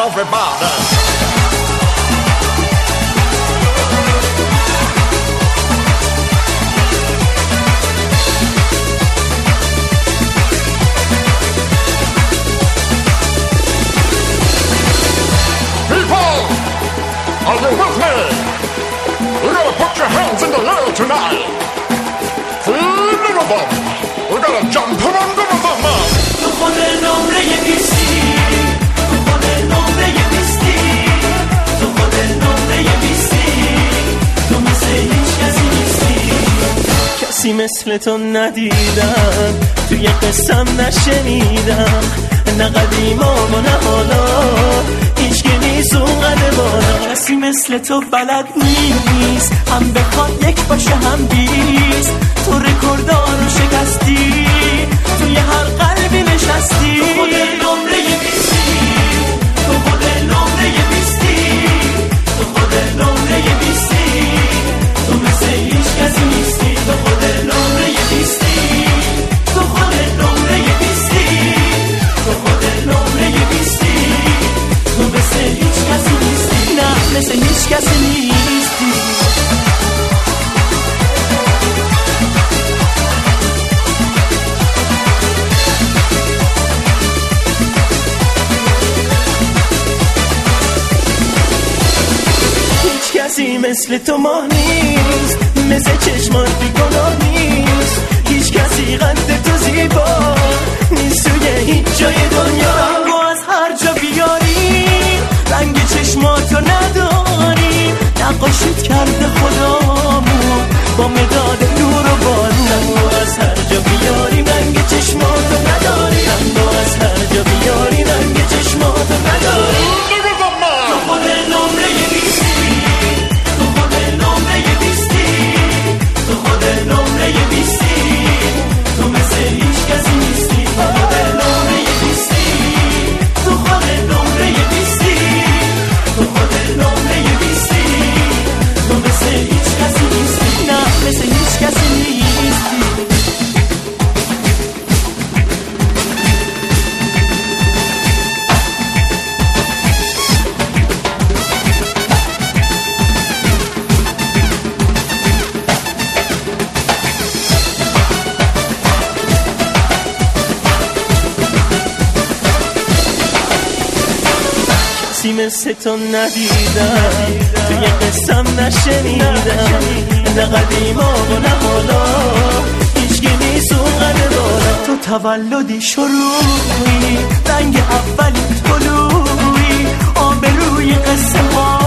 everybody. Are you with me? We're gonna put your hands in the air tonight. Feel the rhythm. We're gonna jump around the rhythm. Tu con el nombre y episti. Tu con el nombre y episti. Tu con el nombre y episti. تو مثل هیچ کسی نیستی. کسی مثل تو ندیدم. توی قصم نشنیدم. نه قدیمام و نه حالا. هیچ که نیست اونقدر بالا. کسی مثل تو بلد نیست. هم بخواد یک باشه هم بیست. تو رکوردار رو شکستی. توی هر قلبی نشستی. تو خود نمره بیستی. تو خود نمره بیستی. تو خود نمره بیستی. تو مثل هیچ کسی نیستی. تو خود نمره بیستی. تو خود نمره بیستی. تو خود نمره بیستی. تو مثل هیچ کسی نیستی. نه مثل هیچ کسی نیستی. کسی مثل تو ما نیست. مثل چشمان بیگناه نیست. هیچ کسی قد تو زیبا نیست توی هیچ جای دنیا. رنگو از هر جا بیاری رنگ چشماتو نداری. نقاشیت کرده خدامون با مداد نور و بارون. رنگو از هر جا بیاری رنگ چشماتو نداری. رنگو از هر جا بیاری رنگ چشماتو نداری. تو خود نمره بیستی. تو خود نمره بیستی. تو خود نمره بیستی. تو مثل هیچ کسی نیستی. تو خود نمره بیستی. تو خود نمره بیستی. تو خود نمره بیستی. تو مثل هیچ کسی نیستی. نه مثل هیچ کسی نیستی. کسی مثل تو ندیدم. توی قصم نشنیدم. نه قدیمام و نه حالا. هیچ که نیست اونقدر بالا. تو تولدی شروعی. رنگ اولی طلوعی. آب روی قصه ما